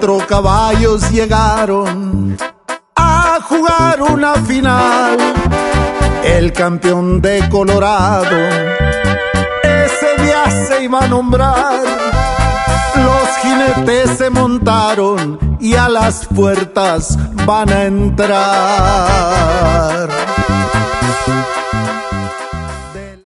4 caballos llegaron a jugar una final. El campeón de Colorado ese día se iba a nombrar. Los jinetes se montaron y a las puertas van a entrar.